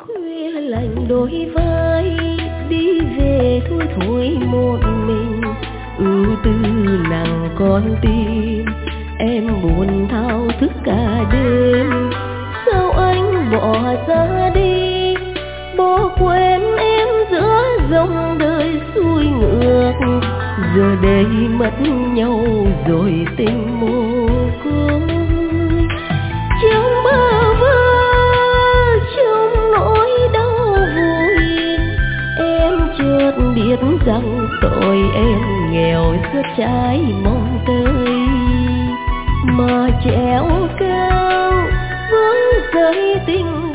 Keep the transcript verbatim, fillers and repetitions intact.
Khuya lạnh đôi vai đi về thôi thôi một mình, ưu tư nặng con tim em buồn thao thức cả đêm. Sao anh bỏ ra đi, bỏ quên em giữa dòng đời xuôi ngược, giờ đây mất nhau rồi tình mồ côi. Trong bơ vơ trong nỗi đau vui, em chợt biết rằng tội em nghèo rất trái mong tới, mà trèo cao với dây tình